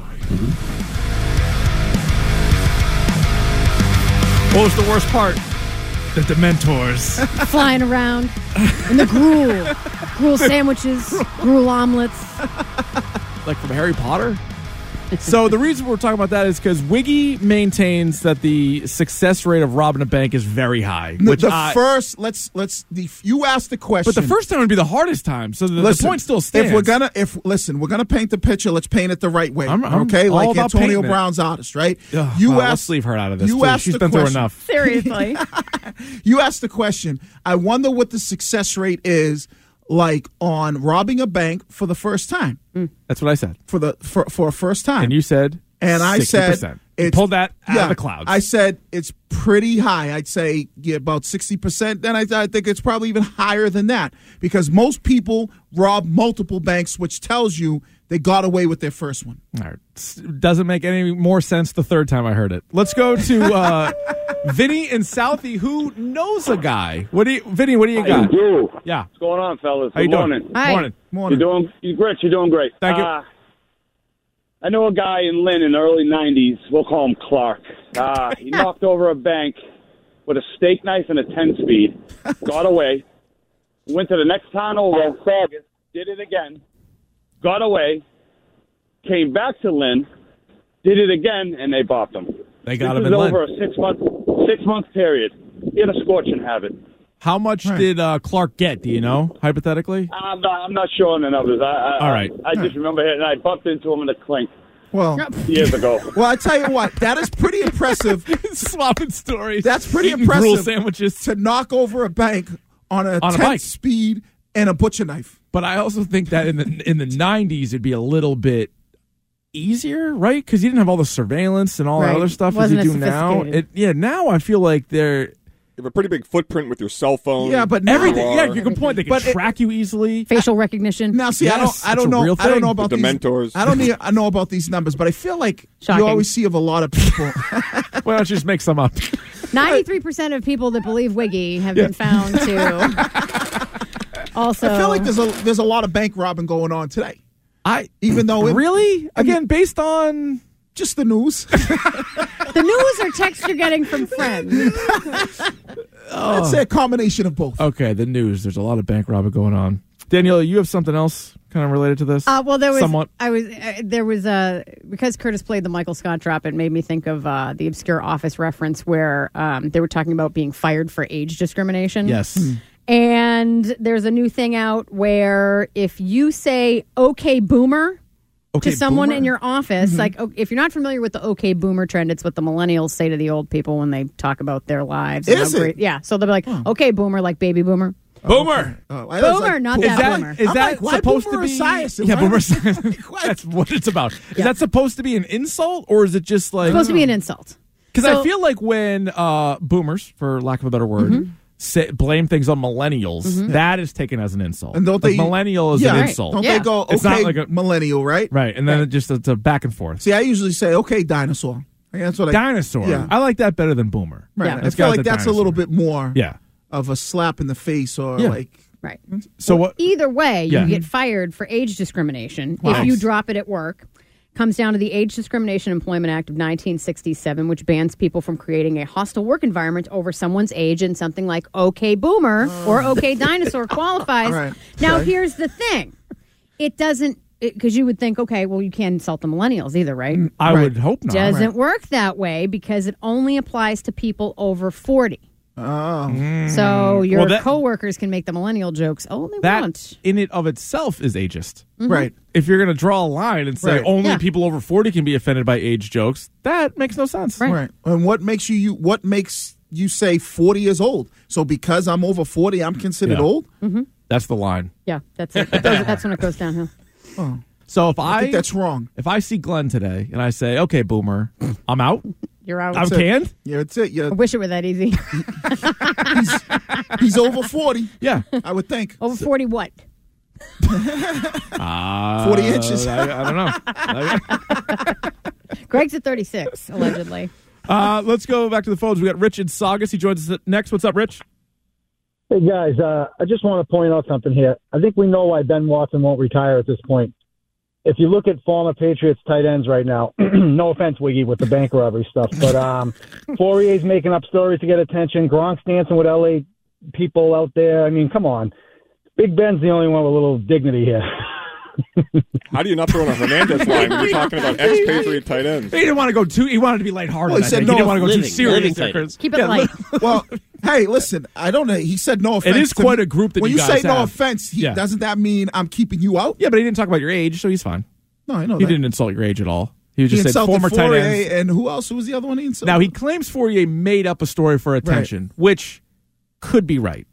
What was the worst part? The Dementors. Flying around. And the gruel. Gruel sandwiches. Gruel omelets. Like from Harry Potter? So the reason we're talking about that is because Wiggy maintains that the success rate of robbing a bank is very high. The, Which the I, first, let's let's. The, you asked the question, but the first time would be the hardest time. So the, the listen, point still stands. If we're gonna, if listen, we're gonna paint the picture. Let's paint it the right way. I'm- I'm okay, all like about Antonio painting it. Brown's artist, right? Ugh, you well, asked. let's leave her out of this. You please. asked She's the been question. through enough. Seriously. You asked the question. I wonder what the success rate is like on robbing a bank for the first time. That's what I said. For the for for a first time. And you said, and I sixty percent. said, You it's, pulled that out yeah, of the clouds. I said it's pretty high. I'd say yeah, about sixty percent. Then I, I think it's probably even higher than that because most people rob multiple banks, which tells you they got away with their first one. All right. S- Doesn't make any more sense the third time I heard it. Let's go to uh, Vinny in Southie, who knows a guy. What do you, Vinny? What do you got? I do. Yeah. What's going on, fellas? How you Good doing? morning. Hi. Morning. Morning. You're doing, you're great. You're doing great. Thank you. Uh, I know a guy in Lynn in the early nineties. We'll call him Clark. Uh, he knocked over a bank with a steak knife and a ten-speed. Got away. Went to the next town over, Saugus. Did it again. Got away. Came back to Lynn. Did it again, and they bopped him. They got this him in is Lynn. over a six-month six-month period. He had a scorching habit. How much Right. did uh, Clark get? Do you know, hypothetically? I'm not, I'm not sure on the numbers. I, I, All right. I, I just remember it, and I bumped into him in the clink Well, years ago. well, I tell you what, that is pretty impressive. Swapping stories. That's pretty Eating gruel impressive. sandwiches To knock over a bank on a On a tenth bike. speed and a butcher knife. But I also think that in the in the nineties, it'd be a little bit easier, right? Because you didn't have all the surveillance and all Right. that other stuff Wasn't as you as do now. sophisticated. It, yeah, now I feel like they're You have a pretty big footprint with your cell phone. Yeah, but now, everything. Yeah, you can point. They can But it- track you easily. Facial recognition. Now, see, Yes, I don't, I it's don't a know, real I don't thing. know about The these. Dementors. I don't need, I know about these numbers, but I feel like Shocking. you always see of a lot of people. Why don't you just make some up? ninety-three percent of people that believe Wiggy have been found to also. I feel like there's a there's a lot of bank robbing going on today. I Even though it, really again based on just the news. the news or text you're getting from friends. I'd say a combination of both. okay the news. There's a lot of bank robbing going on. Danielle, you have something else kind of related to this? Uh, well, there was. somewhat. I was. Uh, there was uh, because Curtis played the Michael Scott drop. It made me think of uh, the obscure Office reference where um, they were talking about being fired for age discrimination. Yes. And there's a new thing out where if you say "Okay, Boomer." Okay, to someone boomer? in your office, like oh, if you're not familiar with the "Okay, Boomer" trend, it's what the millennials say to the old people when they talk about their lives. and Is how it? great- Yeah, so they'll be like, "Okay, Boomer," like baby boomer. Boomer. Oh, I was Boomer, like, not Boomer. that, Is that boomer. is I'm that like, why supposed Boomer to be? Esiason? Yeah, Why- Boomer Esiason. That's what it's about. Is that supposed to be an insult or is it just like It's supposed to be an insult. Because So- I feel like when uh, boomers, for lack of a better word, Mm-hmm. say, blame things on millennials, that is taken as an insult. And don't Like, they millennial is yeah, an right. insult, Don't Yeah. they go It's okay, not like a- millennial, right? right? And then it just it's a back and forth. See, I usually say okay, dinosaur. Like, that's what I. Dinosaur. Yeah. I like that better than boomer. Right. Yeah. I Let's feel go like with the that's a little dinosaur. bit more Yeah. of a slap in the face or Yeah. like. Right. So what? Either way, Yeah. you get fired for age discrimination Wow. if you drop it at work. Comes down to the Age Discrimination Employment Act of nineteen sixty-seven, which bans people from creating a hostile work environment over someone's age, and something like "Okay, Boomer" or "Okay, Dinosaur" qualifies. All right. Now, Okay. here's the thing: it doesn't, because you would think, okay, well, you can't insult the millennials either, right? I Right. would hope not. Doesn't right. work that way because it only applies to people over forty. Oh. So your Well, that- coworkers can make the millennial jokes all they That want. in it of itself is ageist. Right. If you're going to draw a line and say Right. only Yeah. people over forty can be offended by age jokes, that makes no sense. Right. Right. And what makes you, you what makes you say forty years old? So because I'm over forty, I'm considered Yeah. old? That's the line. Yeah, that's it. It goes- that's when it goes downhill. So if I I, think that's wrong. if I see Glenn today and I say, "Okay, boomer, I'm out. You're out. I'm That's it. canned." Yeah, that's it. I Yeah, wish it were that easy. he's over forty, Yeah. I would think. Over forty what? Uh, forty inches. I, I don't know. Greg's at thirty-six, allegedly. Uh, let's go back to the phones. We got Rich in Saugus. He joins us next. What's up, Rich? Hey, guys, uh, I just want to point out something here. I think we know why Ben Watson won't retire at this point. If you look at former Patriots tight ends right now, no offense, Wiggy, with the bank robbery stuff, but um, Fourier's making up stories to get attention. Gronk's dancing with L A people out there. I mean, come on. Big Ben's the only one with a little dignity here. How do you not throw in a Hernandez line when you're talking about ex-Patriot tight ends? He didn't want to go too. He wanted to be lighthearted. Well, he I said think. no He didn't want to go too living- serious. living there, tight Chris. ends. Keep it Yeah, light. Well, hey, listen, I don't know. He said no offense. It is to quite me. a group that when you you guys say no have. offense, he, Yeah. doesn't that mean I'm keeping you out? Yeah, but he didn't talk about your age, so he's fine. No, I know He that. didn't insult your age at all. He was He just said insulted former tight Fourier, ends. and who else? Who was the other one he insulted? Now he claims Fourier made up a story for attention, which could be right.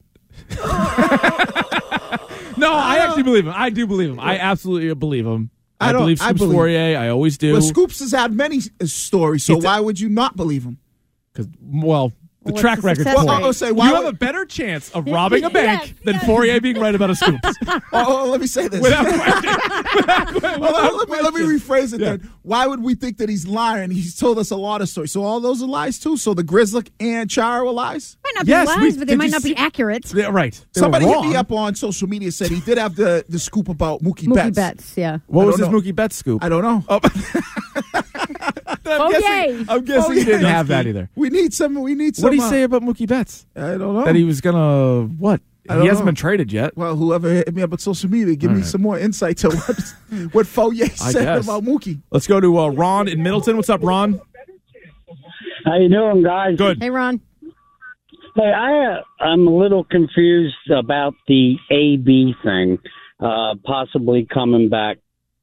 No, I actually believe him. I do believe him. I absolutely believe him. I, I don't- believe I Scoops believe- Fourier. I always do. But Scoops has had many uh, stories, so It's a- why would you not believe him? Because, well, the What's track the record. success points. rate? I'll say, why You have would- a better chance of robbing a bank Yes, than yes. Fourier being right about a Scoops. Oh, oh, let me say this. Without question. Without que- Well, without let, me, let me question. rephrase it Yeah. then. Why would we think that he's lying? He's told us a lot of stories. So all those are lies too? So the Grizzly and Chara were lies? Might not Yes, be we- lies, but they did might you not see- be accurate. Yeah, right. They were Somebody hit wrong. me up on social media, said he did have the, the scoop about Mookie, Mookie Betts. Betts, yeah. What I was don't his know. Mookie Betts scoop? I don't know. Oh. I'm Oh, guessing, yay. I'm guessing Oh, he didn't yeah. have that either. We need some. We need some. What did he uh, say about Mookie Betts? I don't know. That he was gonna what? I He don't hasn't know. been traded yet. Well, whoever hit me up on social media, give All me right. some more insight to what what Fourier I said guess. about Mookie. Let's go to uh, Ron in Middleton. What's up, Ron? How you doing, guys? Good. Hey, Ron. Hey, I, uh, I'm a little confused about the A B thing, uh, possibly coming back.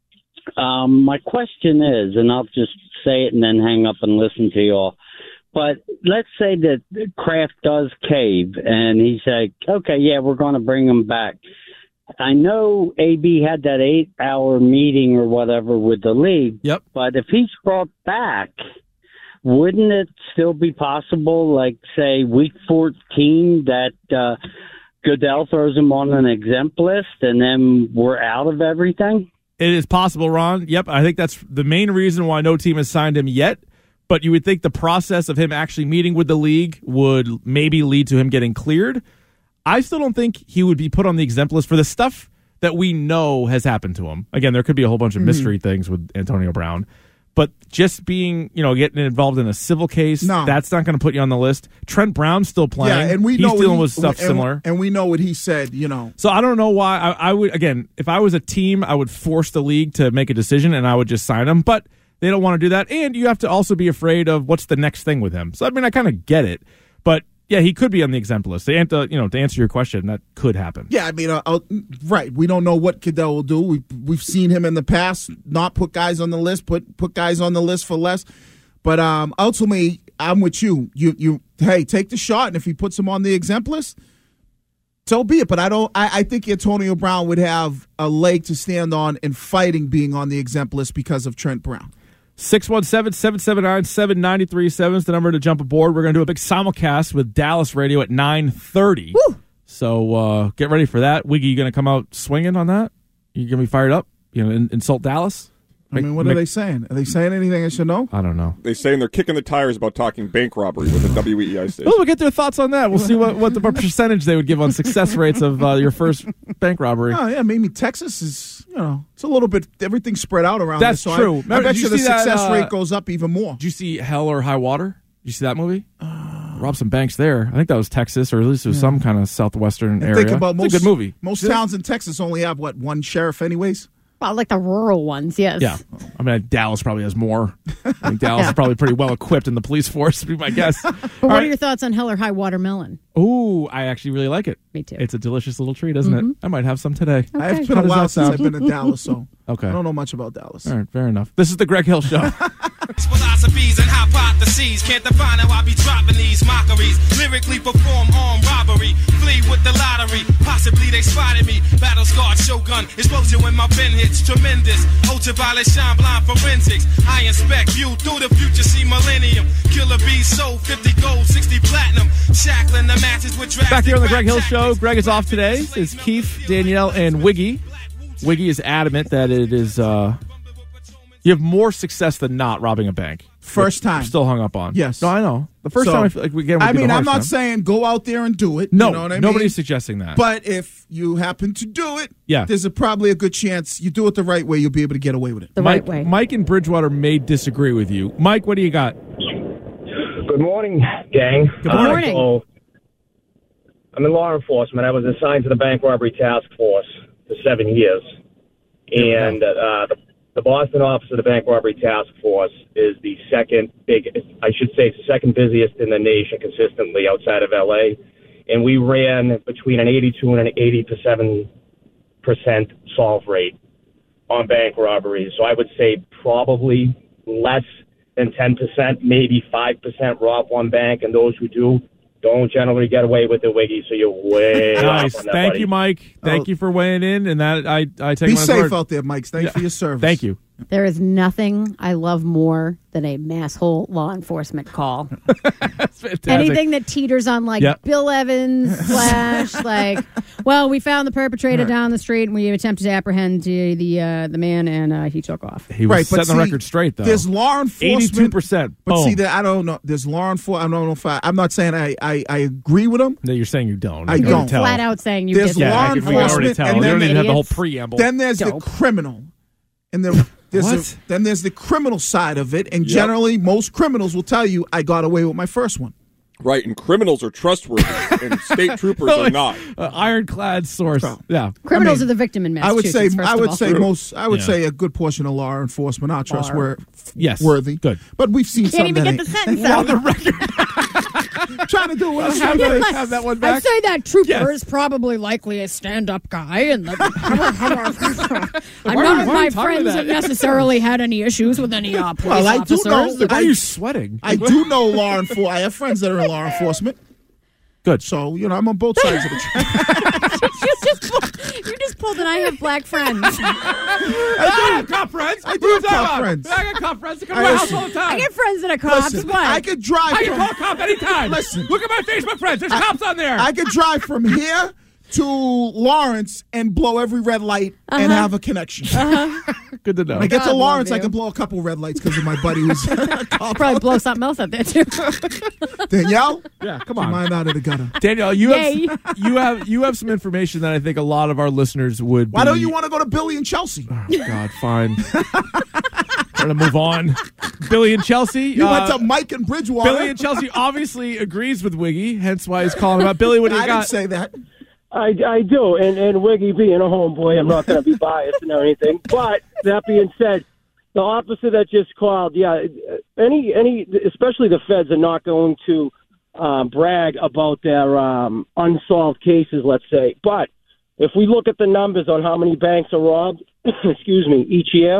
Um, my question is, and I'll just say it and then hang up and listen to you all. But let's say that Kraft does cave and he said, okay, yeah, we're going to bring him back. I know A B had that eight-hour meeting or whatever with the league. Yep. But if he's brought back, wouldn't it still be possible, like, say, week fourteen, that uh, Goodell throws him on an exempt list and then we're out of everything? It is possible, Ron. Yep, I think that's the main reason why no team has signed him yet. But you would think the process of him actually meeting with the league would maybe lead to him getting cleared. I still don't think he would be put on the exempt list for the stuff that we know has happened to him. Again, there could be a whole bunch of mystery mm-hmm. things with Antonio Brown. But just being, you know, getting involved in a civil case, no. that's not going to put you on the list. Trent Brown's still playing. Yeah, and we He's know dealing he, with stuff and, similar. And we know what he said, you know. So I don't know why. I, I would, again, if I was a team, I would force the league to make a decision and I would just sign him. But they don't want to do that. And you have to also be afraid of what's the next thing with him. So, I mean, I kind of get it. But, yeah, he could be on the exempt list. To, uh, you know, to answer your question, that could happen. Yeah, I mean, uh, uh, right. We don't know what Goodell will do. We've, we've seen him in the past not put guys on the list, put put guys on the list for less. But um, ultimately, I'm with you. You, you, hey, take the shot, and if he puts him on the exempt list, so be it. But I don't. I, I think Antonio Brown would have a leg to stand on in fighting being on the exempt list because of Trent Brown. six one seven, seven seven nine, seven nine three seven is the number to jump aboard. We're going to do a big simulcast with Dallas Radio at nine thirty. Woo! So uh, get ready for that. Wiggy, you going to come out swinging on that? You going to be fired up? You know, in, insult Dallas? I mean, what make, are they saying? Are they saying anything I should know? I don't know. They're saying they're kicking the tires about talking bank robbery with the W E I station. Well, we'll get their thoughts on that. We'll see what, what the what percentage they would give on success rates of uh, your first bank robbery. Oh, yeah, maybe Texas is, you know, it's a little bit, everything's spread out around That's this, so true. I, I bet you the success that, uh, rate goes up even more. Did you see Hell or High Water? Did you see that movie? Uh, Rob some banks there. I think that was Texas, or at least it was yeah. some kind of southwestern area. Think about it's most, a good movie. Most yeah. towns in Texas only have, what, one sheriff anyways? Well, like the rural ones, yes. Yeah. I mean, Dallas probably has more. I think Dallas yeah. is probably pretty well equipped in the police force, would be my guess. But what right. are your thoughts on Hell or High Watermelon? Ooh, I actually really like it. Me too. It's a delicious little treat, isn't mm-hmm. it? I might have some today. Okay. I've been a while since I've been to Dallas, so okay. I don't know much about Dallas. All right, fair enough. This is the Greg Hill Show. Philosophies and hypotheses can't define how I be dropping these mockeries. Lyrically perform armed robbery, flee with the lottery. Possibly they spotted me. Battle scarred shogun, explosion when my pen hits. Tremendous, ultraviolet shine blind forensics. I inspect view through the future, see millennium. Killer bees sold fifty gold, sixty platinum. Shackling the matches with drafting. Back here on the Greg Hill Show. Greg is off today. It's Keith, Danielle, and Wiggy. Wiggy is adamant that it is. Uh, You have more success than not robbing a bank. First time. I'm still hung up on. Yes. No, I know. The first so, time I feel like we get I mean, I'm not time. saying go out there and do it. No, you know what I nobody's mean? suggesting that. But if you happen to do it, yeah. there's a, probably a good chance you do it the right way, you'll be able to get away with it. The Mike, right way. Mike in Bridgewater may disagree with you. Mike, what do you got? Good morning, gang. Good morning. Uh, so, I'm in law enforcement. I was assigned to the bank robbery task force for seven years. And uh, the The Boston office of the Bank Robbery Task Force is the second big, I should say, it's the second busiest in the nation consistently outside of L A. And we ran between an eighty-two and an eighty-seven percent solve rate on bank robberies. So I would say probably less than ten percent, maybe five percent rob one bank. And those who do don't generally get away with it, Wiggy. So you're way nice. off on that, Thank buddy. you, Mike. Thank oh. you for weighing in. And that I, I take Be my safe word. out there, Mike. Thanks yeah. for your service. Thank you. There is nothing I love more than a masshole law enforcement call. That's fantastic. Anything that teeters on like yep. Bill Evans slash like, well, we found the perpetrator right. down the street and we attempted to apprehend the the, uh, the man and uh, he took off. He was right, setting see, the record straight though. There's law enforcement. eighty-two percent. But Boom. see, that I don't know. There's law enforcement. I don't know if I. I'm not saying I. I, I agree with them. No, you're saying you don't. I you don't. Tell. Flat out saying you. There's did law yeah, enforcement, and and then then you don't even have the whole preamble. Then there's Dope. the criminal, and the. There's What? a, then there's the criminal side of it, and Yep. generally most criminals will tell you, I got away with my first one. Right, and criminals are trustworthy, and state troopers are not. Uh, ironclad source. Oh. Yeah. Criminals I mean, are the victim in I would Massachusetts. say, first I of would all. say True. most, I would Yeah. say a good portion of law enforcement are trustworthy. Yes. Worthy. Good. But we've seen Can't some even that get the ain't. sentence out. trying to do what I'm have, trying to that, have that one back. I'd say that trooper Yes. is probably likely a stand-up guy, and the, Why none are you- of why are my you talking friends about have that? necessarily had any issues with any uh, police Well, I do officers. know that Why I- are you sweating? I do know law enforcement. I have friends that are in law enforcement. Good. So, you know, I'm on both sides of the track. you, just pulled, you just pulled an I have black friends. I have cop friends. I do have cop friends. I got cop friends that come I to my house listen. all the time. I get friends that are cops. Listen, what? I could drive I can from, call a cop anytime. Listen. Look at my Facebook friends. There's I- cops on there. I could drive from here to Lawrence and blow every red light and Uh-huh. have a connection. Uh-huh. Good to know. When I get God to love Lawrence, I you. can blow a couple red lights because of my buddy who's a cop. Probably blow something else up there, too. Danielle? Yeah, come Keep on. mine out of the gutter. Danielle, you Yay. have you have you have some information that I think a lot of our listeners would. Why be, don't you want to go to Billy and Chelsea? Oh, God, fine. Trying to move on. Billy and Chelsea. You uh, went to Mike and Bridgewater. Billy and Chelsea obviously agrees with Wiggy, hence why he's calling him out. Billy, what do you I got? didn't say that. I, I do, and, and Wiggy being a homeboy, I'm not going to be biased or anything. But that being said, the officer that just called, yeah, any any, especially the feds are not going to um, brag about their um, unsolved cases, let's say. But if we look at the numbers on how many banks are robbed, excuse me, each year,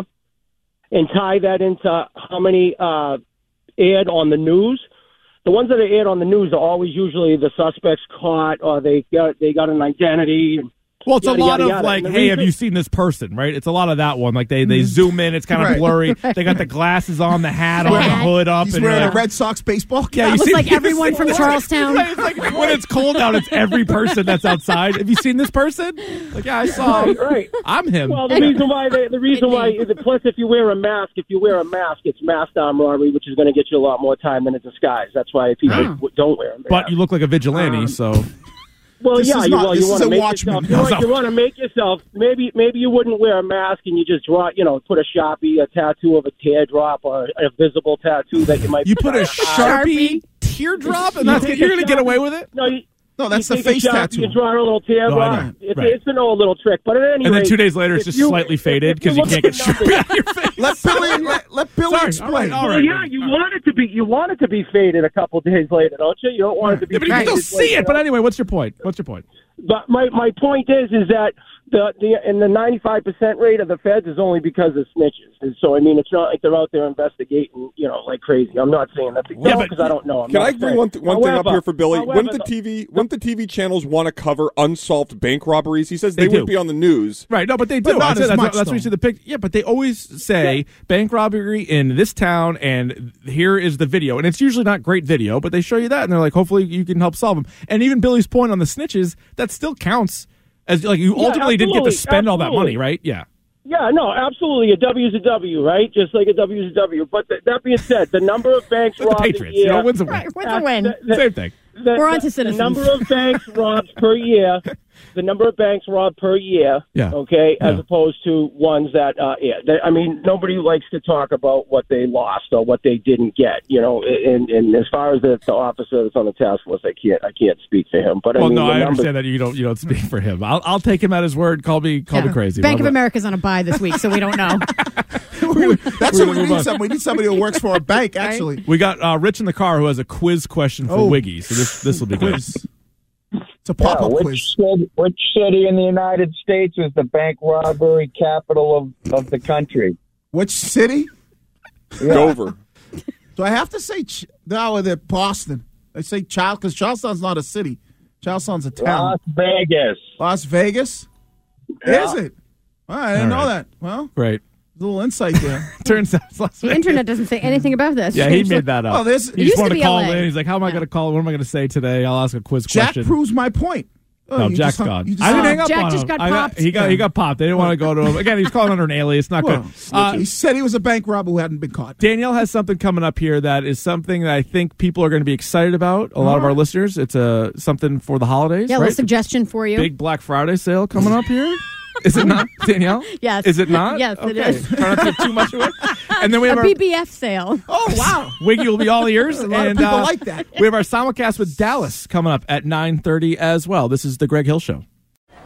and tie that into how many uh, aired on the news. The ones that are aired on the news are always usually the suspects caught or they got they got an identity. And Well, it's yada, a lot yada, of yada. like, And the hey, have reason- you seen this person? Right? It's a lot of that one. Like they, they zoom in, it's kind of Right. blurry. They got the glasses on, the hat on, the hood up, He's and wearing uh, a Red Sox baseball cap. Yeah, you Looks see, like everyone from Right, Charlestown. It's like when it's cold out, it's every person that's outside. Have you seen this person? Like, yeah, I saw. Right, right. I'm him. Well, the reason why they, the reason why plus if you wear a mask, if you wear a mask, it's masked armed robbery, which is going to get you a lot more time than a disguise. That's why people Oh. w- don't wear a mask. But you look like a vigilante, Um, so. Well, This yeah, is you, not- well, this you is want to a make Watchmen. yourself. You, want, you want to make yourself. Maybe, maybe you wouldn't wear a mask and you just draw. You know, put a Sharpie, a tattoo of a teardrop, or a visible tattoo that you might. You put a Sharpie. Sharpie teardrop, and that's you're going to get away with it? No, you, No, that's you the take a face Sharpie, tattoo. You draw a little teardrop. No, I know. It's, Right. it's an old little trick, but at any And then rate, two days later, it's if just you- slightly if- faded if you because you look can't at get the Sharpie numbers- out of your face. Let Billy let, let Billy Sorry, explain. all right, all Well, right. yeah, you want it to be you want it to be faded a couple days later, don't you? You don't want it to be. Yeah, but you can faded still see later. it. But anyway, what's your point? What's your point? But my, my point is is that the the and the ninety-five percent rate of the feds is only because of snitches. And so I mean, it's not like they're out there investigating, you know, like crazy. I'm not saying that's Yeah, but- because I don't know. I'm Can not I bring saying- one, th- one thing up However- here for Billy? however, Wouldn't the T V wouldn't the T V channels want to cover unsolved bank robberies? He says they, They wouldn't do. be on the news. Right, no, but they But do. not I said as that's, much, that's what you though. see the pic. Yeah, but they always say bank robbery in this town, and here is the video, and it's usually not great video, but they show you that, and they're like, hopefully you can help solve them. And even Billy's point on the snitches, that still counts as like you Yeah, ultimately didn't get to absolutely, spend all that money, absolutely. right? Yeah. Yeah, no, absolutely. A W is a W, right? Just like a W is a W. But th- that being said, the number of banks The robbed Patriots, a year, you know, wins a win. Right, wins a win. the- the- Same thing. the, We're on the- to citizens. The number of banks robbed per year, the number of banks robbed per year, Yeah. okay, as Yeah. opposed to ones that, uh, yeah, they, I mean, nobody likes to talk about what they lost or what they didn't get, you know, and, and as far as the, the officer that's on the task force, I can't, I can't speak for him, but I Well, mean, no, the I numbers, understand that you don't you don't speak for him. I'll I'll take him at his word. Call me call me Yeah. crazy. Bank but- of America's on a buy this week, so we don't know. That's We're what gonna we move need. on. Some, we need somebody who works for a bank, actually. We got uh, Rich in the car who has a quiz question for Oh. Wiggy. So this this will be good. Quiz. It's a pop-up which quiz. City, which city in the United States is the bank robbery capital of, of the country? Which city? Yeah. Dover. Do I have to say Ch- no? They're Boston. I say Child because Charlestown's not a city. Charlestown's a town. Las Vegas. Las Vegas. Yeah. Is it? Well, I didn't All know right. that. Well, Great. a little insight there. Turns out it's Las The Vegas. internet doesn't say anything about this. Yeah, he made that up. Well, this- he It just used to wanted to, be call L A. in. He's like, "How am I going to call? What am I going to say today? I'll ask a quiz Jack question." proves my point. Oh, No, you Jack's just hung- gone. you just I didn't hung- hang up Jack on just him. got I popped. he got he got popped. They didn't want to go to him again. He's calling under an alias. Not Well, good. Uh, he said he was a bank robber who hadn't been caught. Danielle has something coming up here that is something that I think people are going to be excited about. A lot of our listeners. It's a something for the holidays. Yeah, a right? little suggestion for you. Big Black Friday sale coming up here. Is it not, Danielle? Yes. Is it not? Yes, it Okay. is. Try not to give too much away. And then we have a our B B F sale. Oh, wow. Wiggy will be all ears. A lot of and people uh, like that. We have our simulcast with Dallas coming up at nine thirty as well. This is the Greg Hill Show.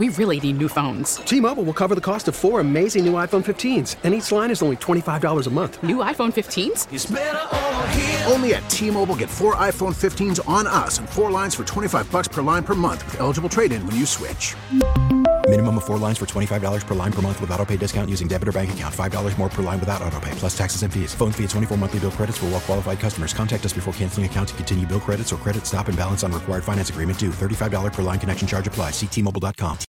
We really need new phones. T-Mobile will cover the cost of four amazing new iPhone fifteens, and each line is only twenty-five dollars a month. New iPhone fifteens? It's better over here. Only at T-Mobile, get four iPhone fifteens on us and four lines for twenty-five bucks per line per month with eligible trade-in when you switch. Minimum of four lines for twenty-five dollars per line per month with autopay discount using debit or bank account. five dollars more per line without autopay, plus taxes and fees. Phone fee at twenty-four monthly bill credits for well-qualified customers. Contact us before canceling account to continue bill credits or credit stop and balance on required finance agreement due. thirty-five dollars per line connection charge applies. See T Mobile dot com.